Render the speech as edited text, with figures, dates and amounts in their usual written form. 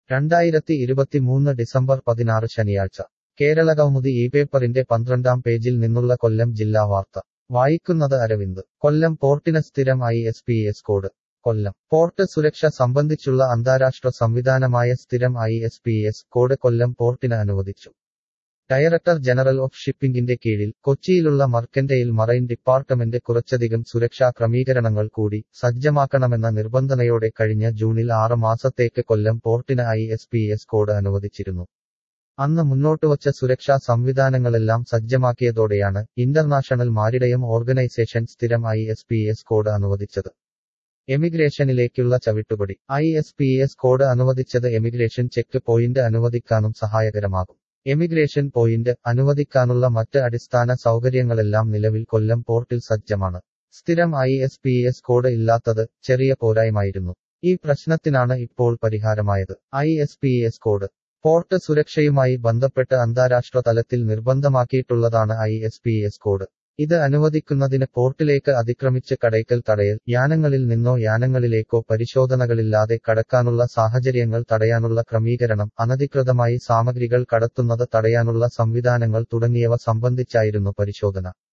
2023 December 16 ശനിയാഴ്ച കേരളകൗമുദി ഈ പേപ്പറിന്റെ 12-ാം പേജിൽ നിന്നുള്ള കൊല്ലം ജില്ലാ വാർത്ത വായിക്കുന്നത് അരവിന്ദ്. കൊല്ലം പോർട്ടിന് സ്ഥിരം ISPS കോഡ്. കൊല്ലം പോർട്ട് സുരക്ഷ സംബന്ധിച്ചുള്ള അന്താരാഷ്ട്ര സംവിധാനമായ സ്ഥിരം ISPS കോഡ് കൊല്ലം പോർട്ടിന് അനുവദിച്ചു. ഡയറക്ടർ ജനറൽ ഓഫ് ഷിപ്പിംഗിന്റെ കീഴിൽ കൊച്ചിയിലുള്ള മർക്കന്റെയിൽ മറൈൻ ഡിപ്പാർട്ട്മെന്റ് കുറച്ചധികം സുരക്ഷാ ക്രമീകരണങ്ങൾ കൂടി സജ്ജമാക്കണമെന്ന നിബന്ധനയോടെ കഴിഞ്ഞ ജൂണിൽ 6 മാസത്തേക്ക് കൊല്ലം പോർട്ടിന് ISPS കോഡ് അനുവദിച്ചിരുന്നു. അന്ന് മുന്നോട്ടുവച്ച സുരക്ഷാ സംവിധാനങ്ങളെല്ലാം സജ്ജമാക്കിയതോടെയാണ് ഇന്റർനാഷണൽ മാരിടൈം ഓർഗനൈസേഷൻ സ്ഥിരം ISPS കോഡ് അനുവദിച്ചത്. എമിഗ്രേഷനിലേക്കുള്ള ചവിട്ടുപടി. ISPS കോഡ് അനുവദിച്ചത് എമിഗ്രേഷൻ ചെക്ക് പോയിന്റ് അനുവദിക്കാനും സഹായകരമാകും. എമിഗ്രേഷൻ പോയിന്റ് അനുവദിക്കാനുള്ള മറ്റ് അടിസ്ഥാന സൗകര്യങ്ങളെല്ലാം നിലവിൽ കൊല്ലം പോർട്ടിൽ സജ്ജമാണ്. സ്ഥിരം ISPS കോഡ് ഇല്ലാത്തത് ചെറിയ പോരായ്മയായിരുന്നു. ഈ പ്രശ്നത്തിനാണ് ഇപ്പോൾ പരിഹാരമായത്. ISPS കോഡ് പോർട്ട് സുരക്ഷയുമായി ബന്ധപ്പെട്ട് അന്താരാഷ്ട്ര തലത്തിൽ നിർബന്ധമാക്കിയിട്ടുള്ളതാണ് ISPS കോഡ്. ഇത് അനുവദിക്കുന്നതിന് പോർട്ടിലേക്ക് അതിക്രമിച്ച് കടയ്ക്കൽ തടയൽ, യാനങ്ങളിൽ നിന്നോ യാനങ്ങളിലേക്കോ പരിശോധനകളില്ലാതെ കടക്കാനുള്ള സാഹചര്യങ്ങൾ തടയാനുള്ള ക്രമീകരണം, അനധികൃതമായി സാമഗ്രികൾ കടത്തുന്നത് തടയാനുള്ള സംവിധാനങ്ങൾ തുടങ്ങിയവ സംബന്ധിച്ചായിരുന്നു പരിശോധന.